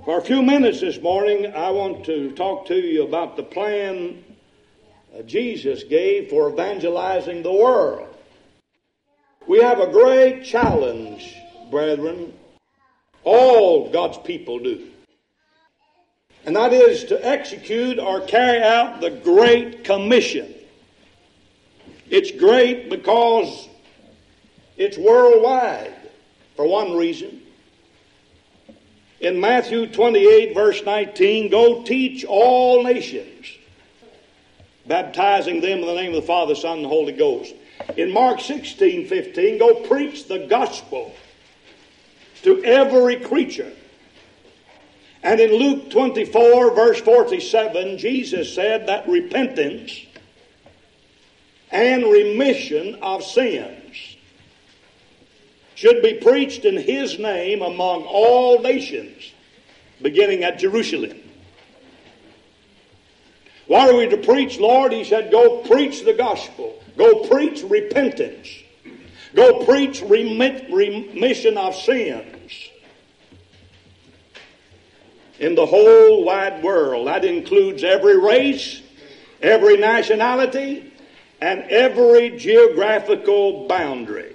For a few minutes this morning, I want to talk to you about the plan Jesus gave for evangelizing the world. We have a great challenge, brethren. All God's people do. And that is to execute or carry out the Great Commission. It's great because it's worldwide, for one reason. In Matthew 28, verse 19, go teach all nations, baptizing them in the name of the Father, Son, and the Holy Ghost. In Mark 16, 15, go preach the gospel to every creature. And in Luke 24, verse 47, Jesus said that repentance and remission of sins should be preached in His name among all nations, beginning at Jerusalem. What are we to preach, Lord? He said, go preach the gospel. Go preach repentance. Go preach remission of sins in the whole wide world. That includes every race, every nationality, and every geographical boundary.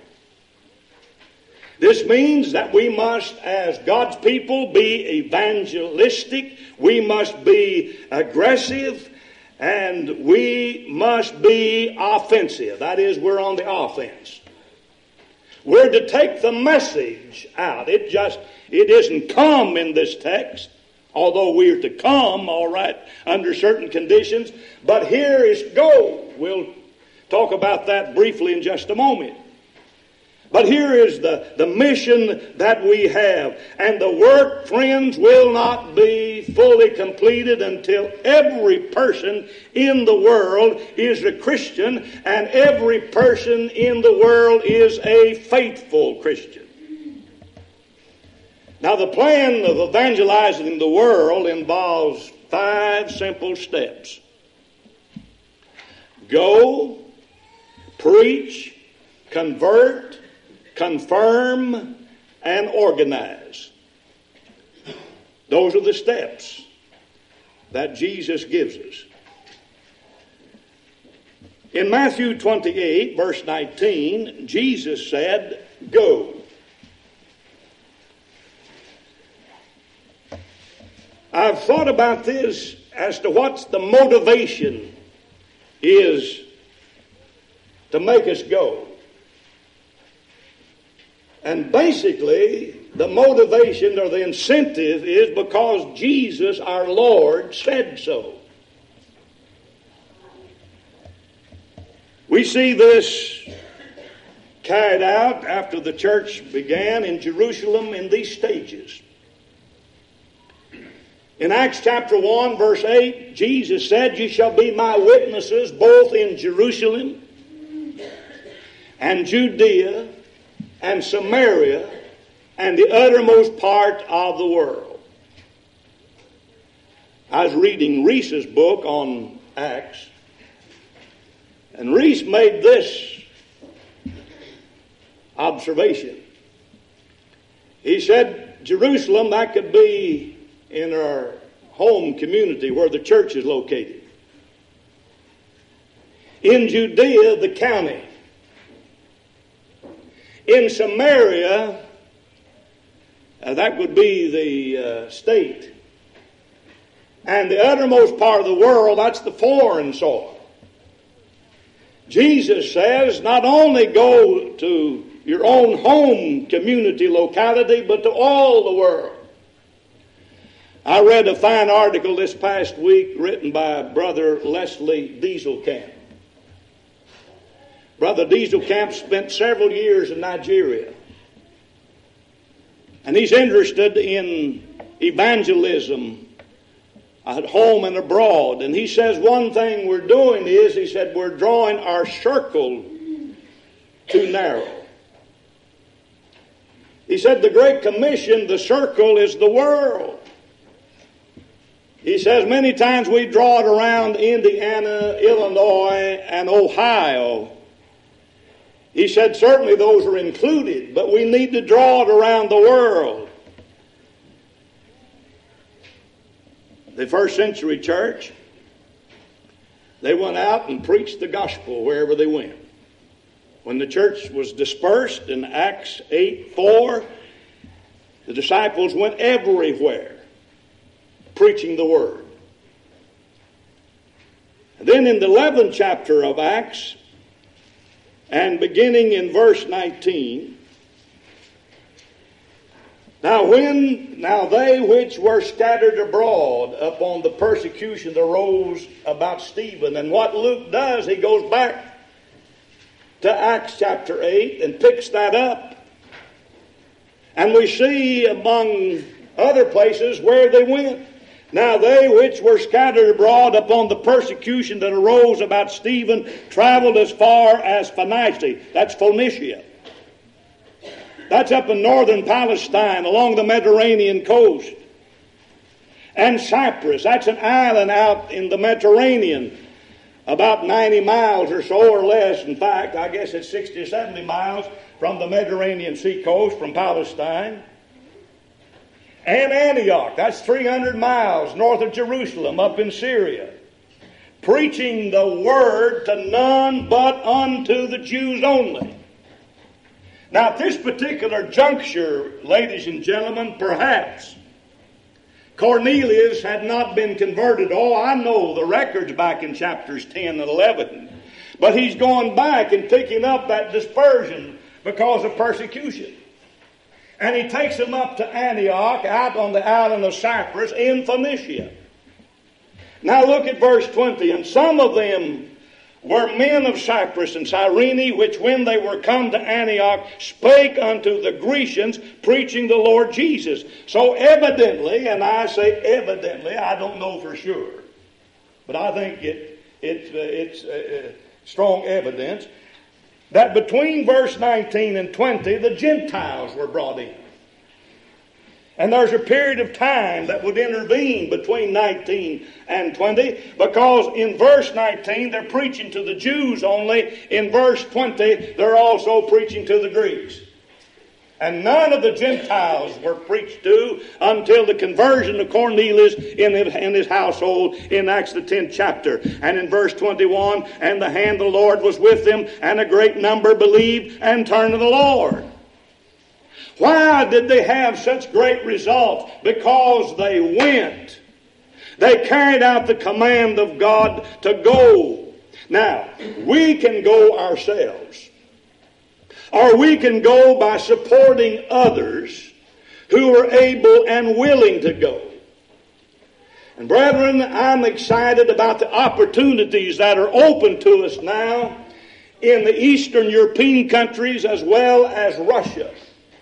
This means that we must, as God's people, be evangelistic. We must be aggressive. And we must be offensive. That is, we're on the offense. We're to take the message out. It isn't come in this text, although we're to come, all right, under certain conditions. But here is go. We'll talk about that briefly in just a moment. But here is the mission that we have. And the work, friends, will not be fully completed until every person in the world is a Christian and every person in the world is a faithful Christian. Now, the plan of evangelizing the world involves 5 simple steps. Go, preach, convert, confirm, and organize. Those are the steps that Jesus gives us. In Matthew 28, verse 19, Jesus said, go. I've thought about this as to what's the motivation is to make us go. And basically, the motivation or the incentive is because Jesus, our Lord, said so. We see this carried out after the church began in Jerusalem in these stages. In Acts chapter 1, verse 8, Jesus said, you shall be my witnesses both in Jerusalem and Judea and Samaria, and the uttermost part of the world. I was reading Reese's book on Acts, and Reese made this observation. He said, Jerusalem, that could be in our home community where the church is located. In Judea, the county. In Samaria, that would be the state. And the uttermost part of the world, that's the foreign soil. Jesus says, not only go to your own home community locality, but to all the world. I read a fine article this past week written by Brother Leslie Dieselkamp. Brother Dieselkamp spent several years in Nigeria. And he's interested in evangelism at home and abroad. And he says one thing we're doing is, he said, we're drawing our circle too narrow. He said the Great Commission, the circle is the world. He says many times we draw it around Indiana, Illinois, and Ohio. He said certainly those are included, but we need to draw it around the world. the first century church, they went out and preached the gospel wherever they went. When the church was dispersed in Acts 8:4, the disciples went everywhere preaching the word. And then in the 11th chapter of Acts, and beginning in verse 19, Now they which were scattered abroad upon the persecution that arose about Stephen. And what Luke does, he goes back to Acts chapter 8 and picks that up. And we see among other places where they went. Now they which were scattered abroad upon the persecution that arose about Stephen traveled as far as Phoenicia. That's Phoenicia. That's up in northern Palestine along the Mediterranean coast. And Cyprus, that's an island out in the Mediterranean, about 90 miles or so or less. In fact, I guess it's 60 or 70 miles from the Mediterranean sea coast from Palestine. And Antioch, that's 300 miles north of Jerusalem up in Syria, preaching the word to none but unto the Jews only. Now, at this particular juncture, ladies and gentlemen, perhaps Cornelius had not been converted. Oh, I know the records back in chapters 10 and 11. But he's going back and picking up that dispersion because of persecution. And he takes them up to Antioch, out on the island of Cyprus in Phoenicia. Now look at verse 20. And some of them were men of Cyprus and Cyrene, which when they were come to Antioch, spake unto the Grecians, preaching the Lord Jesus. So evidently, and I say evidently, I don't know for sure, but I think it's strong evidence, that between verse 19 and 20, the Gentiles were brought in. And there's a period of time that would intervene between 19 and 20, because in verse 19 they're preaching to the Jews only. In verse 20 they're also preaching to the Greeks. And none of the Gentiles were preached to until the conversion of Cornelius in his household in Acts the 10th chapter. And in verse 21, and the hand of the Lord was with them, and a great number believed and turned to the Lord. Why did they have such great results? Because they went. They carried out the command of God to go. Now, we can go ourselves. Or we can go by supporting others who are able and willing to go. And brethren, I'm excited about the opportunities that are open to us now in the Eastern European countries as well as Russia.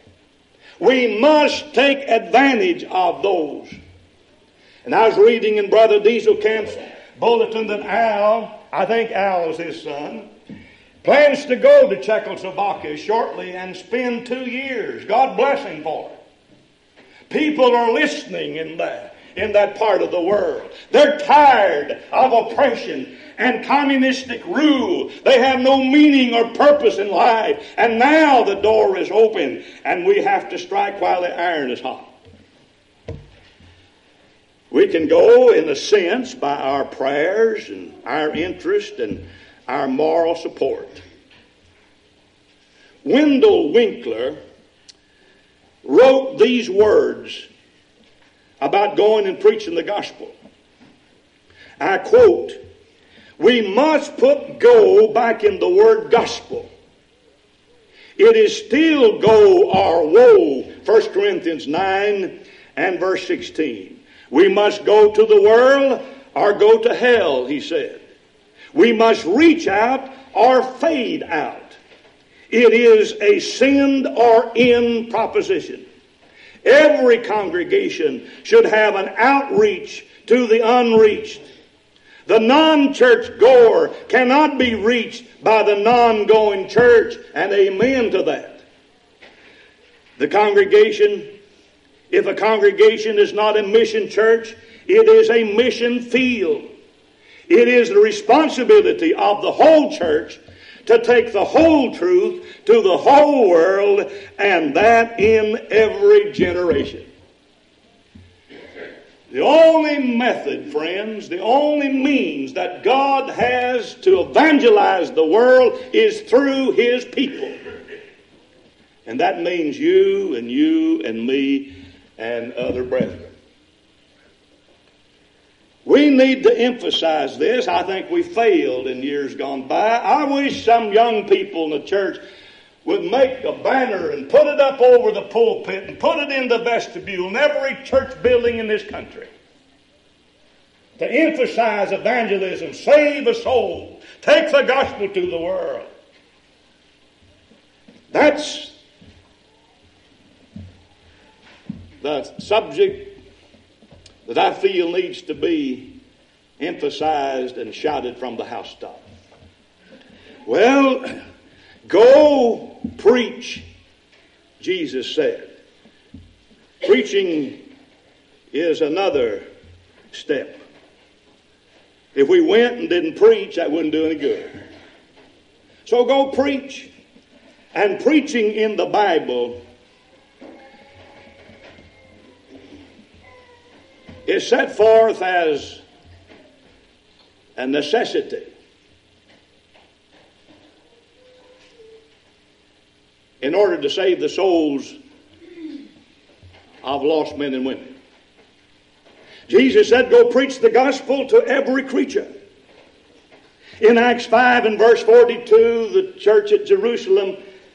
We must take advantage of those. And I was reading in Brother Dieselkamp's bulletin that Al, I think Al is his son, plans to go to Czechoslovakia shortly and spend 2 years. God bless him for it. People are listening in that part of the world. They're tired of oppression and communistic rule. They have no meaning or purpose in life. And now the door is open, and we have to strike while the iron is hot. We can go, in a sense, by our prayers and our interest and our moral support. Wendell Winkler wrote these words about going and preaching the gospel. I quote, "We must put go back in the word gospel. It is still go or woe," 1 Corinthians 9 and verse 16. We must go to the world or go to hell, he said. We must reach out or fade out. It is a send or end proposition. Every congregation should have an outreach to the unreached. The non-church goer cannot be reached by the non-going church, and amen to that. The congregation, if a congregation is not a mission church, it is a mission field. It is the responsibility of the whole church to take the whole truth to the whole world, and that in every generation. The only method, friends, the only means that God has to evangelize the world is through His people. And that means you and me and other brethren. We need to emphasize this. I think we failed in years gone by. I wish some young people in the church would make a banner and put it up over the pulpit and put it in the vestibule in every church building in this country to emphasize evangelism, save a soul, take the gospel to the world. That's the subject that I feel needs to be emphasized and shouted from the housetop. Well, go preach, Jesus said. Preaching is another step. If we went and didn't preach, that wouldn't do any good. So go preach. And preaching in the Bible is set forth as a necessity. In order to save the souls of lost men and women. Jesus said, go preach the gospel to every creature. In Acts 5 and verse 42, the church at Jerusalem,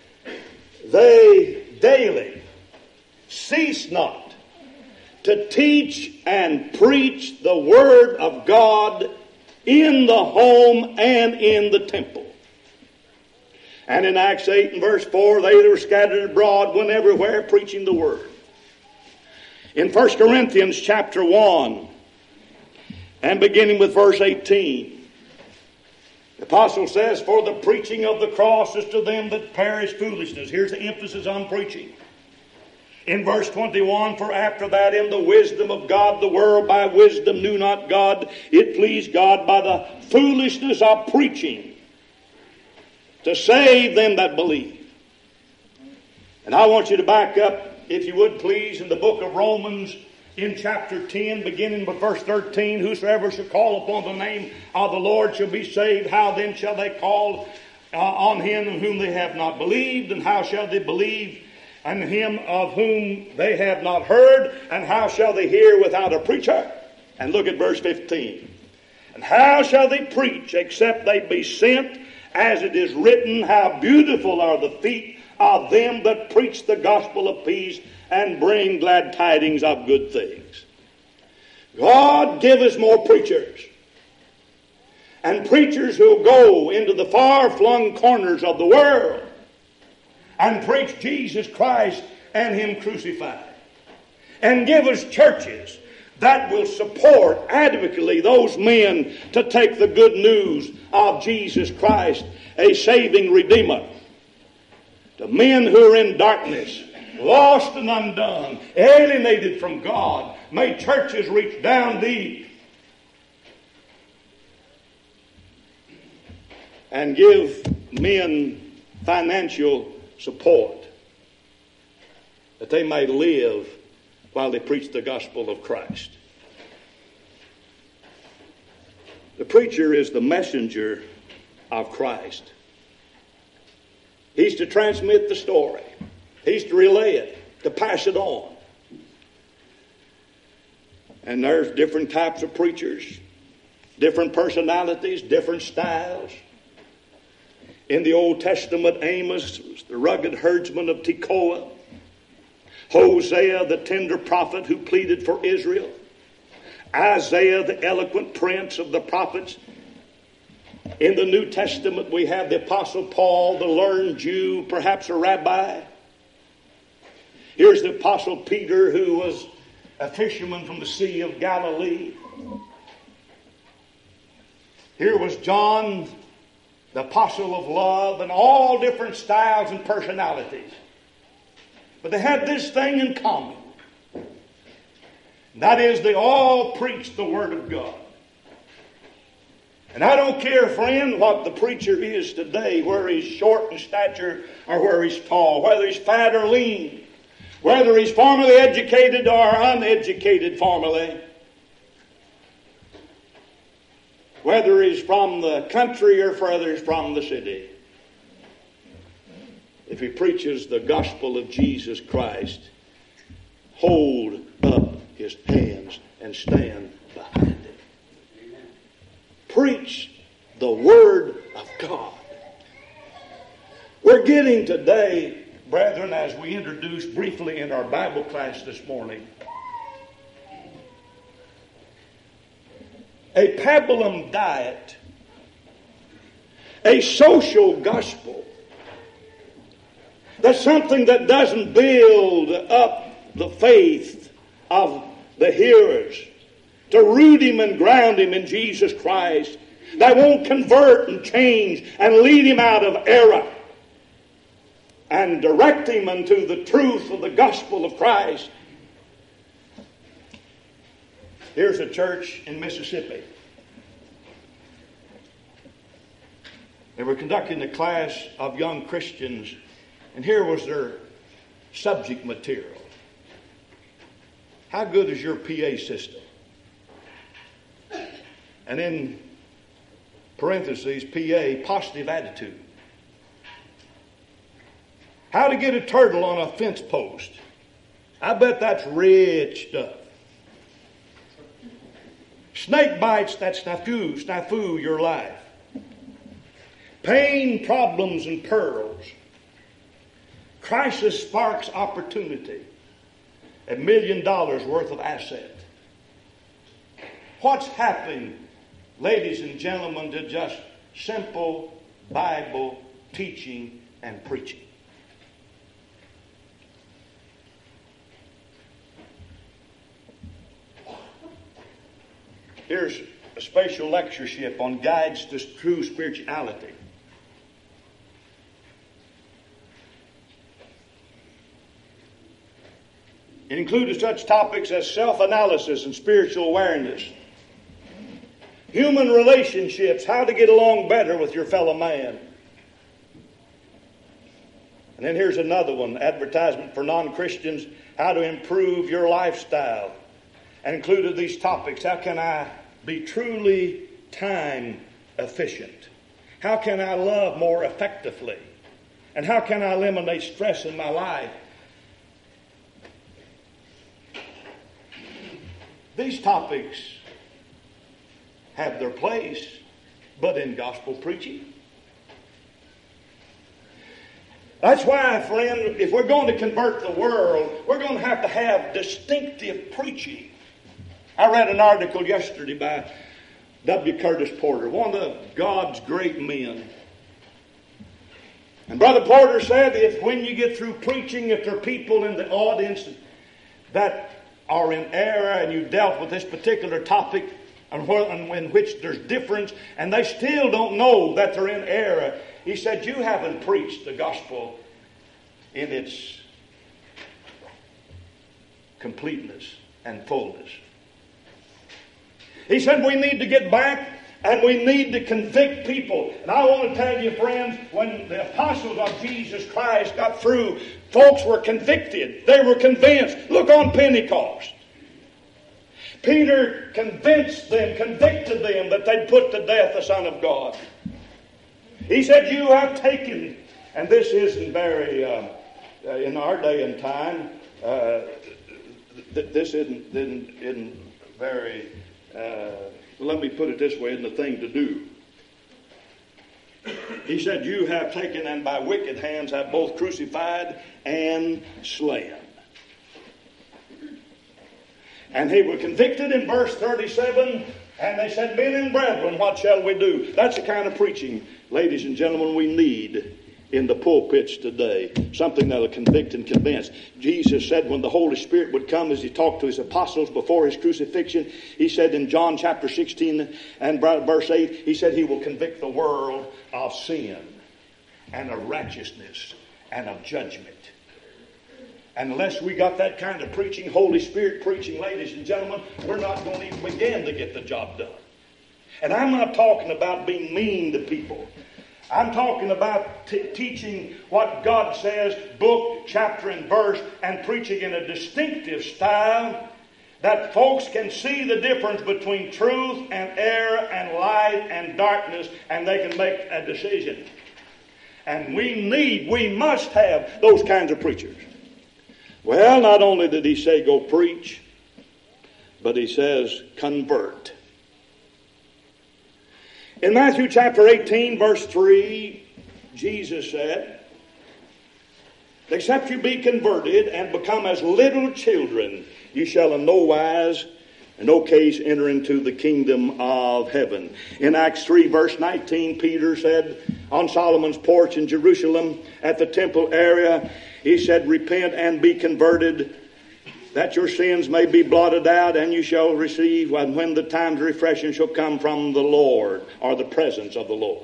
they daily cease not to teach and preach the word of God in the home and in the temple. And in Acts 8 and verse 4, they that were scattered abroad went everywhere preaching the word. In 1 Corinthians chapter 1, and beginning with verse 18, the apostle says, for the preaching of the cross is to them that perish foolishness. Here's the emphasis on preaching. In verse 21, for after that in the wisdom of God, the world by wisdom knew not God. It pleased God by the foolishness of preaching to save them that believe. And I want you to back up, if you would please, in the book of Romans in chapter 10, beginning with verse 13. Whosoever shall call upon the name of the Lord shall be saved. How then shall they call on him in whom they have not believed? And how shall they believe on him of whom they have not heard? And how shall they hear without a preacher? And look at verse 15. And how shall they preach except they be sent? As it is written, how beautiful are the feet of them that preach the gospel of peace and bring glad tidings of good things. God give us more preachers. And preachers who go into the far-flung corners of the world and preach Jesus Christ and Him crucified. And give us churches that will support adequately those men to take the good news of Jesus Christ, a saving Redeemer, to men who are in darkness, lost and undone, alienated from God. May churches reach down deep and give men financial support that they may live while they preach the gospel of Christ. The preacher is the messenger of Christ. He's to transmit the story. He's to relay it, to pass it on. And there's different types of preachers, different personalities, different styles. In the Old Testament, Amos was the rugged herdsman of Tekoa. Hosea, the tender prophet who pleaded for Israel. Isaiah, the eloquent prince of the prophets. In the New Testament, we have the Apostle Paul, the learned Jew, perhaps a rabbi. Here's the Apostle Peter, who was a fisherman from the Sea of Galilee. Here was John, the apostle of love, and all different styles and personalities. But they had this thing in common. That is, they all preached the Word of God. And I don't care, friend, what the preacher is today, whether he's short in stature or whether he's tall, whether he's fat or lean, whether he's formally educated or uneducated formally. whether he's from the country or whether he's from the city. If he preaches the gospel of Jesus Christ, hold up his hands and stand behind it. Preach the Word of God. We're getting today, brethren, as we introduced briefly in our Bible class this morning, a pabulum diet, a social gospel. That's something that doesn't build up the faith of the hearers, to root him and ground him in Jesus Christ, that won't convert and change and lead him out of error and direct him unto the truth of the gospel of Christ. Here's a church in Mississippi. They were conducting a class of young Christians, and here was their subject material. How good is your PA system? And in parentheses, PA, positive attitude. How to get a turtle on a fence post. I bet that's rich stuff. Snake bites that snafu your life. Pain, problems, and pearls. Crisis sparks opportunity. $1 million worth of asset. What's happening, ladies and gentlemen, to just simple Bible teaching and preaching? Here's a special lectureship on guides to true spirituality. It included such topics as self-analysis and spiritual awareness, human relationships, how to get along better with your fellow man. And then here's another one, advertisement for non-Christians, how to improve your lifestyle. And included these topics, how can I be truly time efficient? How can I love more effectively? And how can I eliminate stress in my life? These topics have their place, but in gospel preaching. That's why, friend, if we're going to convert the world, we're going to have distinctive preaching. I read an article yesterday by W. Curtis Porter, one of God's great men. And Brother Porter said, if when you get through preaching, if there are people in the audience that are in error and you dealt with this particular topic and in which there's difference and they still don't know that they're in error, he said, you haven't preached the gospel in its completeness and fullness. He said we need to get back and we need to convict people. And I want to tell you, friends, when the apostles of Jesus Christ got through, folks were convicted. They were convinced. Look on Pentecost. Peter convinced them, convicted them that they'd put to death the Son of God. He said, you have taken, and this isn't very, in our day and time, this isn't very, let me put it this way, isn't the thing to do. He said, you have taken and by wicked hands have both crucified and slain. And they were convicted in verse 37, and they said, men and brethren, what shall we do? That's the kind of preaching, ladies and gentlemen, we need in the pulpits today. Something that'll convict and convince. Jesus said when the Holy Spirit would come, as he talked to his apostles before his crucifixion, he said in John chapter 16 and verse 8, he said he will convict the world of sin and of righteousness and of judgment. And unless we got that kind of preaching, Holy Spirit preaching, ladies and gentlemen, we're not going to even begin to get the job done. And I'm not talking about being mean to people. I'm talking about teaching what God says, book, chapter, and verse, and preaching in a distinctive style that folks can see the difference between truth and error and light and darkness, and they can make a decision. And we must have those kinds of preachers. Well, not only did he say go preach, but he says convert. In Matthew chapter 18, verse 3, Jesus said, except you be converted and become as little children, you shall in no wise, in no case, enter into the kingdom of heaven. In Acts 3, verse 19, Peter said on Solomon's porch in Jerusalem at the temple area, he said, repent and be converted, that your sins may be blotted out, and you shall receive when the times of refreshing shall come from the Lord, or the presence of the Lord.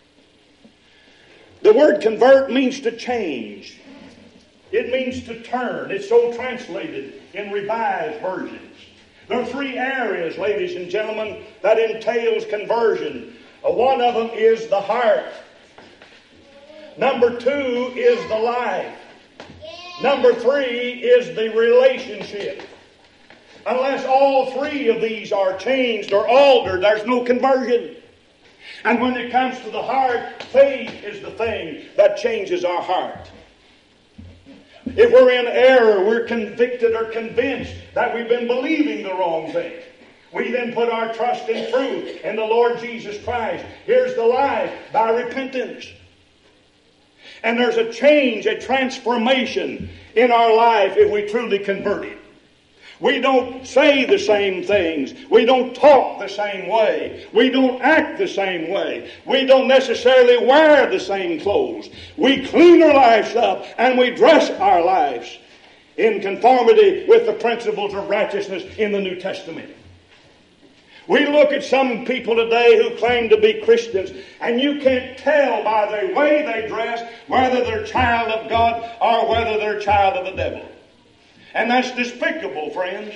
The word convert means to change. It means to turn. It's so translated in revised versions. There are three areas, ladies and gentlemen, that entails conversion. One of them is the heart. Number two is the life. Number three is the relationship. Unless all three of these are changed or altered, there's no conversion. And when it comes to the heart, faith is the thing that changes our heart. If we're in error, we're convicted or convinced that we've been believing the wrong thing. We then put our trust in truth in the Lord Jesus Christ. Here's the life, by repentance. And there's a change, a transformation in our life if we truly convert it. We don't say the same things. We don't talk the same way. We don't act the same way. We don't necessarily wear the same clothes. We clean our lives up and we dress our lives in conformity with the principles of righteousness in the New Testament. We look at some people today who claim to be Christians, and you can't tell by the way they dress whether they're a child of God or whether they're a child of the devil. And that's despicable, friends.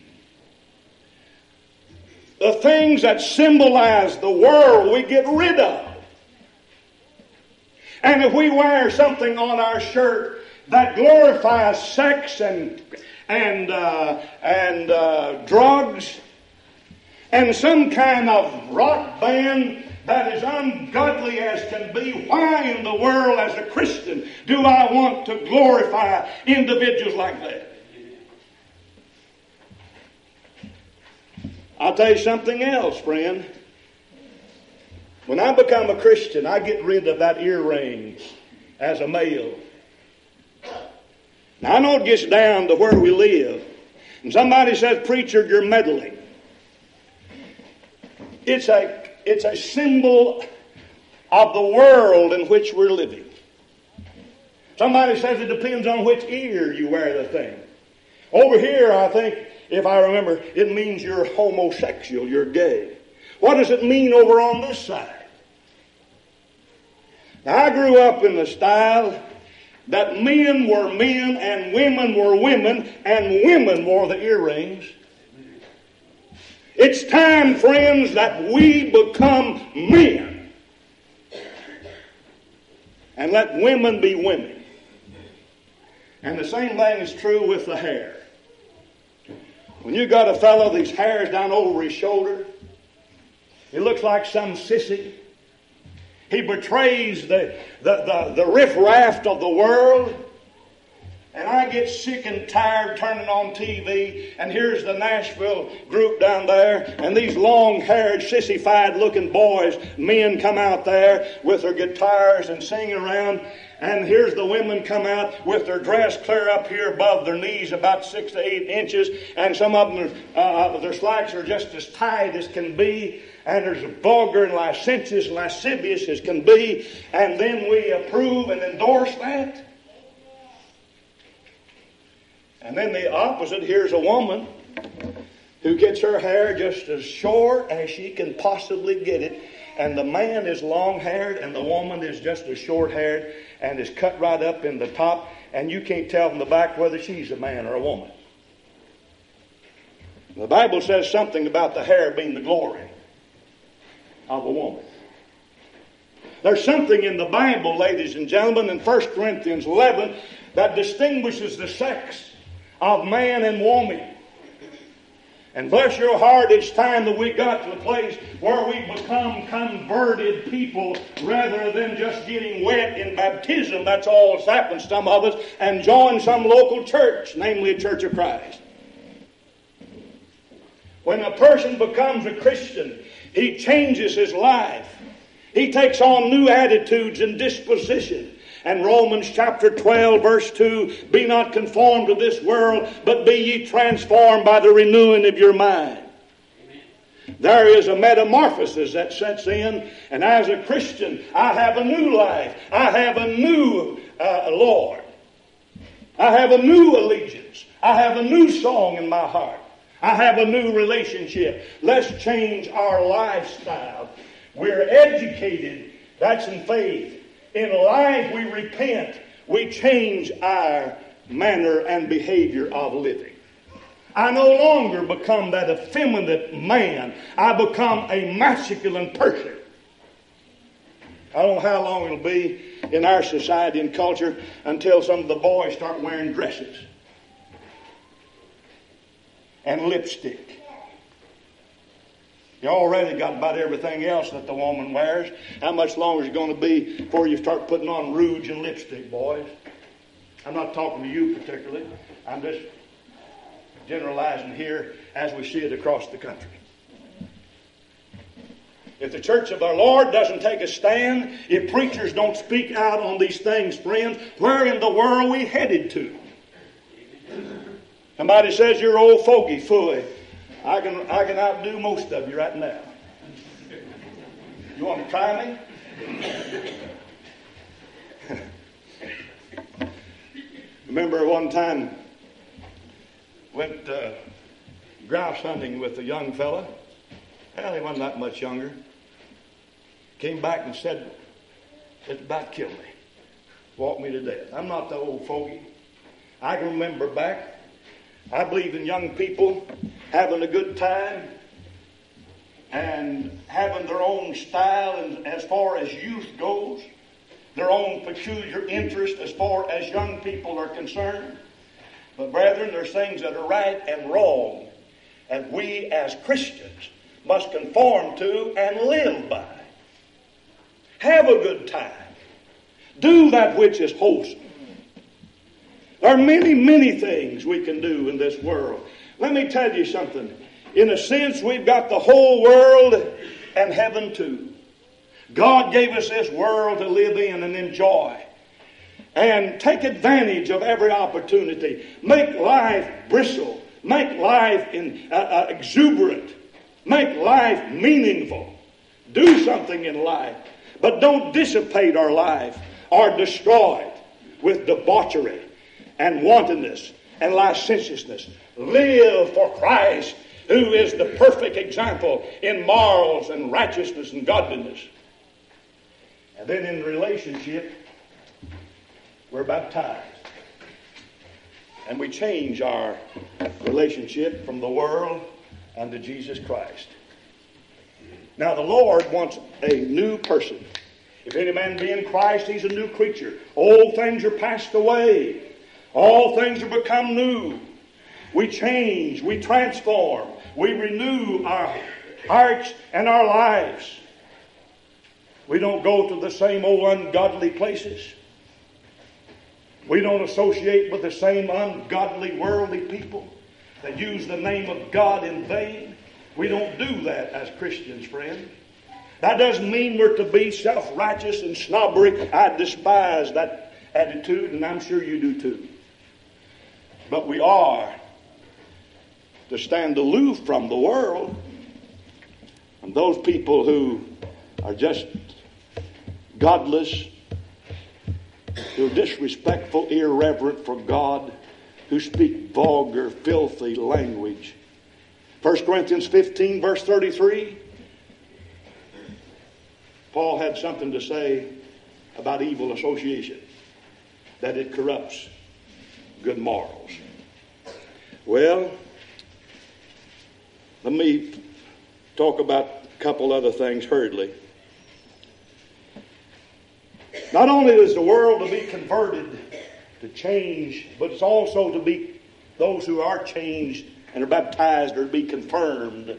The things that symbolize the world we get rid of. And if we wear something on our shirt that glorifies sex and drugs, and some kind of rock band that is ungodly as can be, why in the world as a Christian do I want to glorify individuals like that? I'll tell you something else, friend. When I become a Christian, I get rid of that earring as a male. Now, I know it gets down to where we live. And somebody says, preacher, you're meddling. It's a symbol of the world in which we're living. Somebody says it depends on which ear you wear the thing. Over here, I think, if I remember, it means you're homosexual, you're gay. What does it mean over on this side? Now, I grew up in the style that men were men and women were women, and women wore the earrings. It's time, friends, that we become men and let women be women. And the same thing is true with the hair. When you got a fellow, these hairs down over his shoulder, he looks like some sissy. He betrays the riffraff of the world. And I get sick and tired turning on TV, and here's the Nashville group down there, and these long-haired, sissified-looking boys, men come out there with their guitars and sing around, and here's the women come out with their dress clear up here above their knees, about 6 to 8 inches, and some of them, their slacks are just as tight as can be, and there's vulgar and licentious and lascivious as can be, and then we approve and endorse that. And then the opposite, here's a woman who gets her hair just as short as she can possibly get it. And the man is long-haired and the woman is just as short-haired and is cut right up in the top. And you can't tell from the back whether she's a man or a woman. The Bible says something about the hair being the glory of a woman. There's something in the Bible, ladies and gentlemen, in 1 Corinthians 11 that distinguishes the sex of man and woman. And bless your heart, it's time that we got to a place where we become converted people rather than just getting wet in baptism. That's all that's happened to some of us. And join some local church, namely a Church of Christ. When a person becomes a Christian, he changes his life. He takes on new attitudes and disposition. And Romans chapter 12 verse 2, be not conformed to this world, but be ye transformed by the renewing of your mind. Amen. There is a metamorphosis that sets in, and as a Christian, I have a new life. I have a new Lord. I have a new allegiance. I have a new song in my heart. I have a new relationship. Let's change our lifestyle. We're educated. That's in faith. In life we repent. We change our manner and behavior of living. I no longer become that effeminate man. I become a masculine person. I don't know how long it'll be in our society and culture until some of the boys start wearing dresses and lipstick. You already got about everything else that the woman wears. How much longer is it going to be before you start putting on rouge and lipstick, boys? I'm not talking to you particularly. I'm just generalizing here as we see it across the country. If the church of our Lord doesn't take a stand, if preachers don't speak out on these things, friends, where in the world are we headed to? Somebody says you're old fogey, fully. I can outdo most of you right now. You want to try me? Remember one time went grouse hunting with a young fella. Well, he wasn't that much younger. Came back and said, it's about killed me. Walked me to death. I'm not the old fogey. I can remember back. I believe in young people having a good time and having their own style and as far as youth goes, their own peculiar interest as far as young people are concerned. But brethren, there's things that are right and wrong, and we as Christians must conform to and live by. Have a good time. Do that which is wholesome. There are many, many things we can do in this world. Let me tell you something. In a sense, we've got the whole world and heaven too. God gave us this world to live in and enjoy. And take advantage of every opportunity. Make life bristle. Make life exuberant. Make life meaningful. Do something in life. But don't dissipate our life or destroy it with debauchery and wantonness and licentiousness. Live for Christ, who is the perfect example in morals and righteousness and godliness. And then in relationship, we're baptized. And we change our relationship from the world unto Jesus Christ. Now the Lord wants a new person. If any man be in Christ, he's a new creature. Old things are passed away. All things are become new. We change, we transform, we renew our hearts and our lives. We don't go to the same old ungodly places. We don't associate with the same ungodly, worldly people that use the name of God in vain. We don't do that as Christians, friend. That doesn't mean we're to be self-righteous and snobbery. I despise that attitude, and I'm sure you do too. But we are to stand aloof from the world and those people who are just godless, who are disrespectful, irreverent for God, who speak vulgar, filthy language. 1 Corinthians 15, verse 33, Paul had something to say about evil association, that it corrupts good morals. Well, let me talk about a couple other things hurriedly. Not only is the world to be converted, to change, but it's also to be those who are changed and are baptized or be confirmed.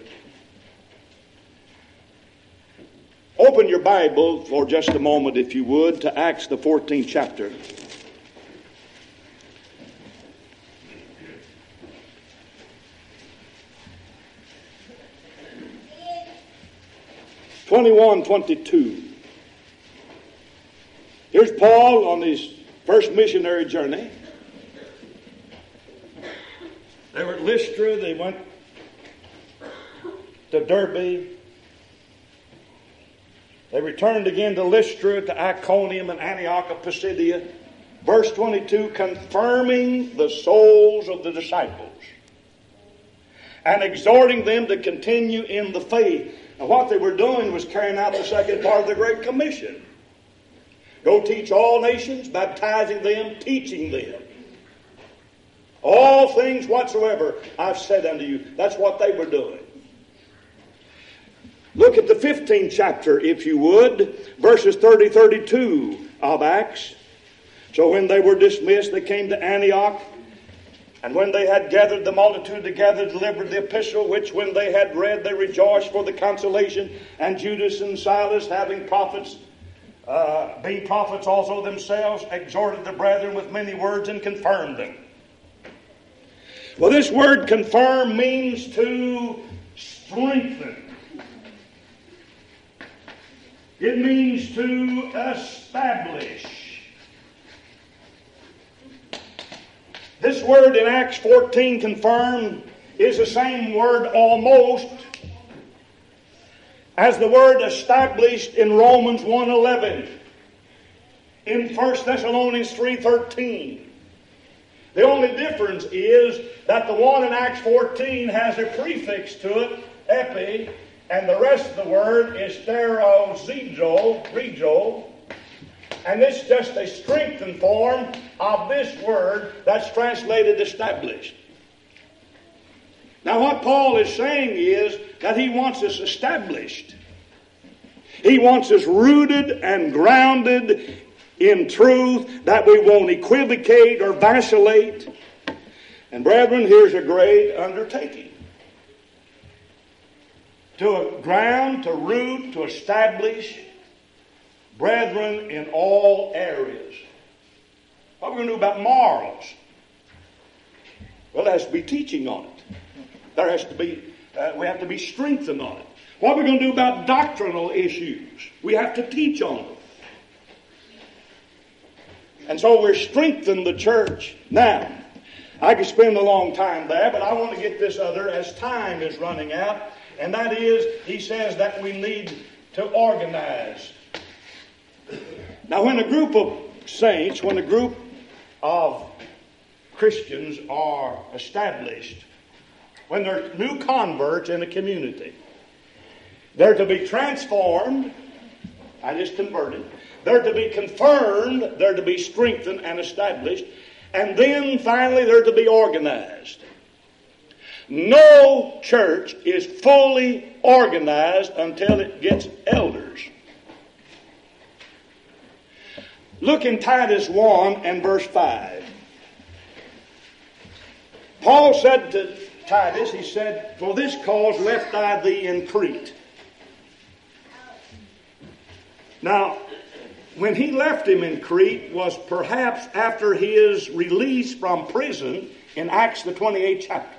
Open your Bible for just a moment, if you would, to Acts the 14th chapter. (21, 22). Here's Paul on his first missionary journey. They were at Lystra. They went to Derbe. They returned again to Lystra, to Iconium and Antioch of Pisidia. Verse 22, confirming the souls of the disciples and exhorting them to continue in the faith. Now what they were doing was carrying out the second part of the Great Commission. Go teach all nations, baptizing them, teaching them. All things whatsoever I've said unto you. That's what they were doing. Look at the 15th chapter, if you would, verses 30-32 of Acts. So when they were dismissed, they came to Antioch. And when they had gathered the multitude together, delivered the epistle, which when they had read, they rejoiced for the consolation. And Judas and Silas, having prophets, being prophets also themselves, exhorted the brethren with many words and confirmed them. Well, this word confirm means to strengthen. It means to establish. This word in Acts 14, confirm, is the same word almost as the word established in Romans 1:11, in 1 Thessalonians 3:13. The only difference is that the one in Acts 14 has a prefix to it, epi, and the rest of the word is rego, and it's just a strengthened form of this word that's translated established. Now what Paul is saying is that he wants us established. He wants us rooted and grounded in truth, that we won't equivocate or vacillate. And brethren, here's a great undertaking. To ground, to root, to establish, brethren, in all areas. What are we going to do about morals? Well, there has to be teaching on it. There has to be, we have to be strengthened on it. What are we going to do about doctrinal issues? We have to teach on them. And so we're strengthening the church. Now, I could spend a long time there, but I want to get this other as time is running out. And that is, he says that we need to organize. Now, when a group of saints, when a group of Christians are established, when they're new converts in a community, they're to be transformed. I just converted. They're to be confirmed, they're to be strengthened and established, and then finally they're to be organized. No church is fully organized until it gets elders. Look in Titus 1 and verse 5. Paul said to Titus, he said, "For this cause left I thee in Crete." Now, when he left him in Crete was perhaps after his release from prison in Acts the 28th chapter.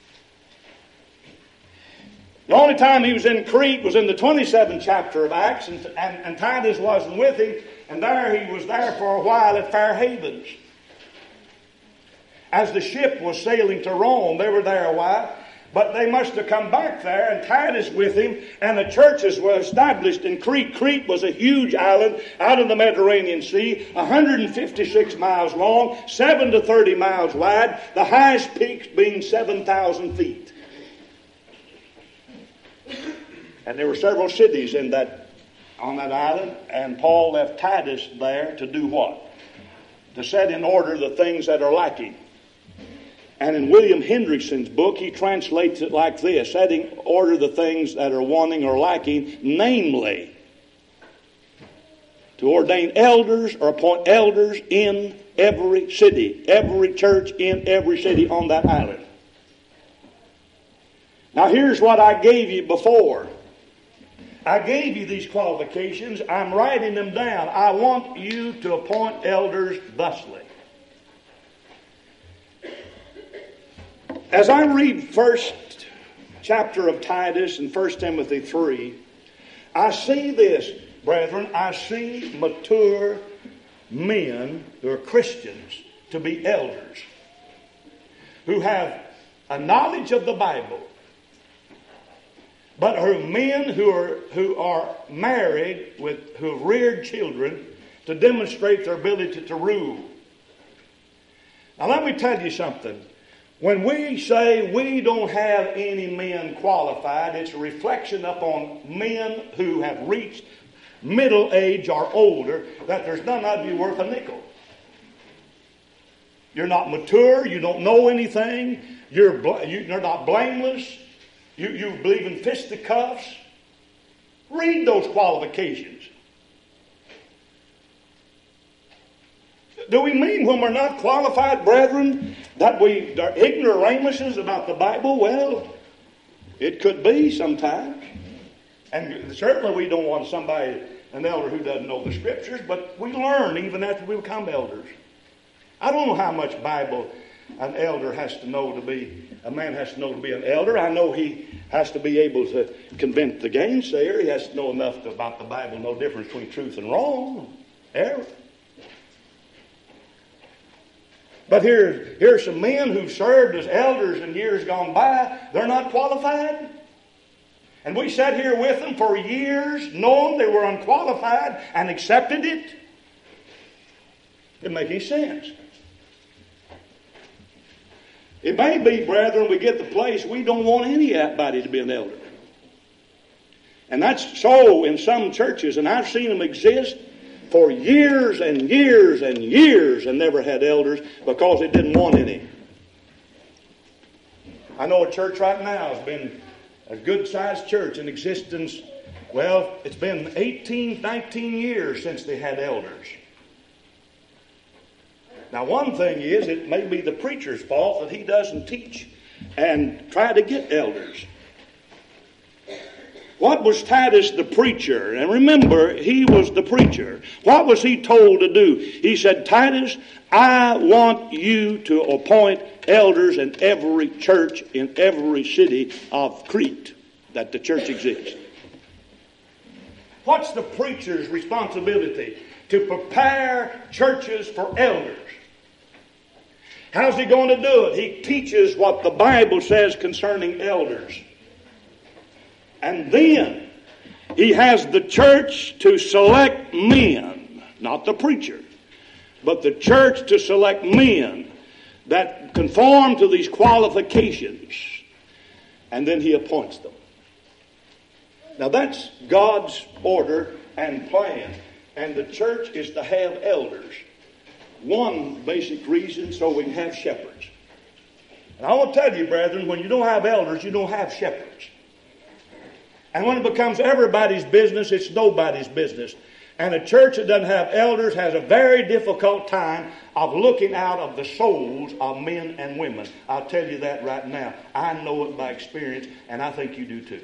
The only time he was in Crete was in the 27th chapter of Acts, and Titus wasn't with him, and there he was there for a while at Fair Havens. As the ship was sailing to Rome, they were there a while, but they must have come back there, and Titus with him, and the churches were established in Crete. Crete was a huge island out in the Mediterranean Sea, 156 miles long, 7 to 30 miles wide, the highest peaks being 7,000 feet. And there were several cities on that island, and Paul left Titus there to do what? To set in order the things that are lacking. And in William Hendrickson's book, he translates it like this: setting order the things that are wanting or lacking, namely, to ordain elders or appoint elders in every city, every church in every city on that island. Now here's what I gave you before. I gave you these qualifications. I'm writing them down. I want you to appoint elders thusly. As I read first chapter of Titus and 1 Timothy 3, I see this, brethren. I see mature men who are Christians to be elders, who have a knowledge of the Bible, but are men who are married with, who have reared children to demonstrate their ability to rule. Now let me tell you something. When we say we don't have any men qualified, it's a reflection upon men who have reached middle age or older, that there's none of you worth a nickel. You're not mature. You don't know anything. You're not blameless. You believe in fisticuffs. Read those qualifications. Do we mean when we're not qualified, brethren, that we are ignoramuses about the Bible? Well, it could be sometimes. And certainly we don't want an elder who doesn't know the Scriptures, but we learn even after we become elders. I don't know how much Bible an elder has to know to be, a man has to know to be an elder. I know he has to be able to convince the gainsayer. He has to know enough about the Bible, no difference between truth and wrong, error. But here's some men who've served as elders in years gone by. They're not qualified. And we sat here with them for years, knowing they were unqualified, and accepted it. It didn't make any sense. It may be, brethren, we get the place we don't want anybody to be an elder. And that's so in some churches, and I've seen them exist for years and years and years and never had elders because it didn't want any. I know a church right now has been a good-sized church in existence. Well, it's been 18, 19 years since they had elders. Now, one thing is, it may be the preacher's fault that he doesn't teach and try to get elders. What was Titus the preacher? And remember, he was the preacher. What was he told to do? He said, Titus, I want you to appoint elders in every church in every city of Crete that the church exists. What's the preacher's responsibility? To prepare churches for elders. How's he going to do it? He teaches what the Bible says concerning elders. And then he has the church to select men, not the preacher, but the church to select men that conform to these qualifications. And then he appoints them. Now that's God's order and plan. And the church is to have elders. One basic reason, so we can have shepherds. And I want to tell you, brethren, when you don't have elders, you don't have shepherds. And when it becomes everybody's business, it's nobody's business. And a church that doesn't have elders has a very difficult time of looking out of the souls of men and women. I'll tell you that right now. I know it by experience, and I think you do too.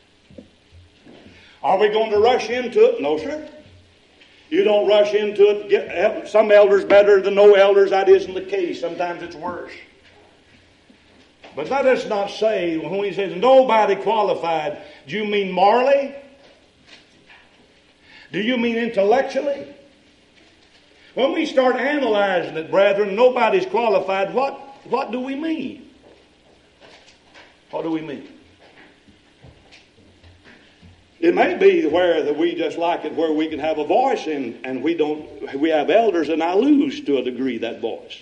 Are we going to rush into it? No, sir. You don't rush into it. Get some elders better than no elders. That isn't the case. Sometimes it's worse. But let us not say, when he says nobody qualified, do you mean morally? Do you mean intellectually? When we start analyzing it, brethren, nobody's qualified, what do we mean? What do we mean? It may be where that we just like it where we can have a voice and we have elders and I lose to a degree that voice.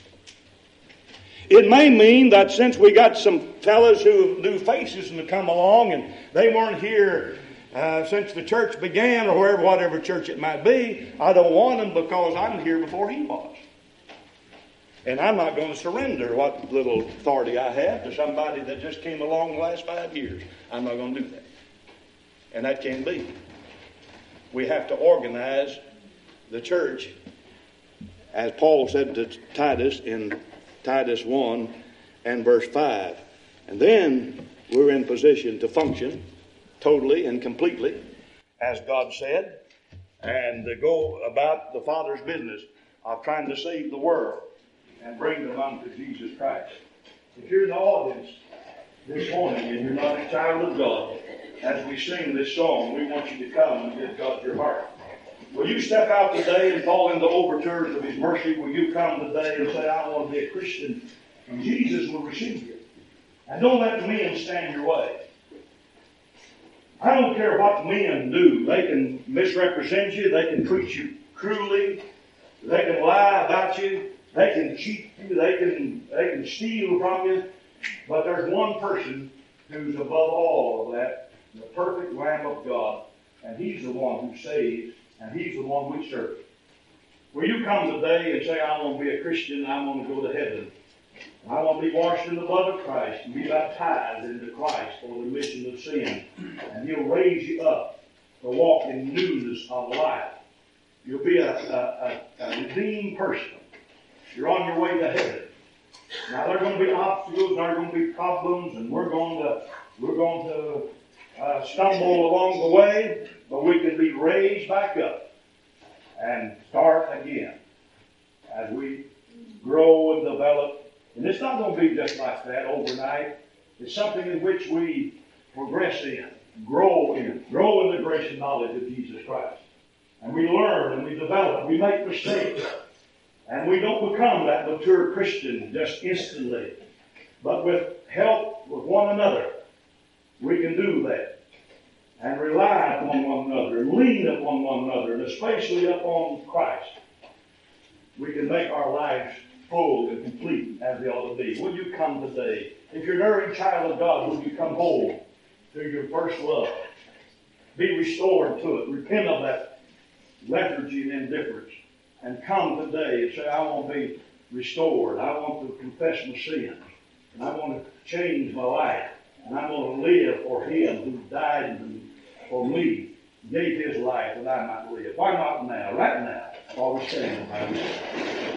It may mean that since we got some fellas who have new faces and have come along and they weren't here since the church began or whatever church it might be, I don't want them because I'm here before he was. And I'm not going to surrender what little authority I have to somebody that just came along the last 5 years. I'm not going to do that. And that can't be. We have to organize the church, as Paul said to Titus in Titus 1 and verse 5. And then we're in position to function totally and completely, as God said, and to go about the Father's business of trying to save the world and bring them unto Jesus Christ. If you're in the audience this morning and you're not a child of God, as we sing this song, we want you to come and give God your heart. Will you step out today and fall into overtures of His mercy? Will you come today and say, I want to be a Christian? And Jesus will receive you. And don't let men stand your way. I don't care what men do. They can misrepresent you. They can treat you cruelly. They can lie about you. They can cheat you. They can steal from you. But there's one person who's above all of that, the perfect Lamb of God. And He's the one who saves. And He's the one we serve. Will you come today and say, I want to be a Christian. I want to go to heaven. I want to be washed in the blood of Christ and be baptized into Christ for the remission of sin. And He'll raise you up to walk in newness of life. You'll be a redeemed person. You're on your way to heaven. Now there are going to be obstacles, there are going to be problems, and we're going to stumble along the way, but we can be raised back up and start again as we grow and develop. And it's not going to be just like that overnight. It's something in which we progress in, grow in the grace and knowledge of Jesus Christ. And we learn and we develop. We make mistakes. And we don't become that mature Christian just instantly. But with help with one another, we can do that. And rely upon one another and lean upon one another, and especially upon Christ. We can make our lives full and complete as they ought to be. Will you come today? If you're an erring child of God, will you come home to your first love? Be restored to it. Repent of that lethargy and indifference. And come today and say, I want to be restored. I want to confess my sins. And I want to change my life. And I want to live for Him who died for me, gave His life that I might live. Why not now? Right now, while we're standing.